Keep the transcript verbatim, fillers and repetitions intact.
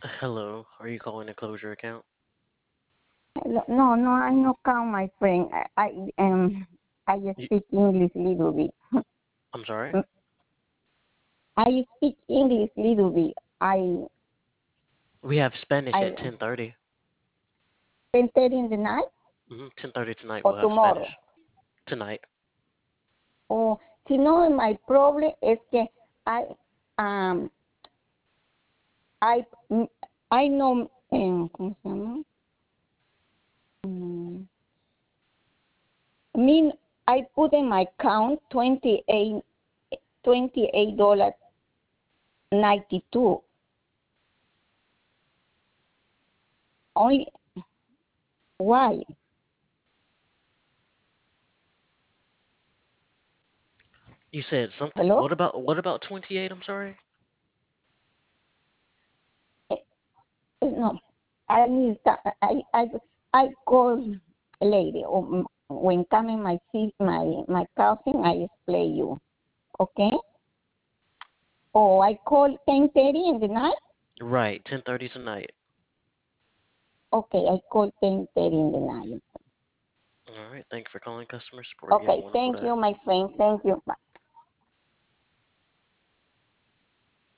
Hello, are you calling to close your account? Hello. No, no, I no count, my friend. I, I um I You, speak English little bit. I'm sorry? Mm, I speak English little bit. I We have Spanish I at ten thirty. ten thirty in the night Mm-hmm. ten thirty tonight or we'll have Spanish. tomorrow. Tonight. O si no, my problem es que I um I mm, I know um, ¿cómo se llama? Mm, mean I put in my account twenty eight twenty eight dollars ninety two. Only why? You said something. Hello? What about what about twenty-eight? I'm sorry. Eh, eh, No, I need I I I call lady or when coming my sis- my my cousin I explain you, okay? Or I call ten thirty in the night. Right, ten thirty tonight. Okay, I call ten thirty in the night. All right. Thank you for calling customer support. You have a Okay, wonderful thank day. you, my friend. Thank you. Bye.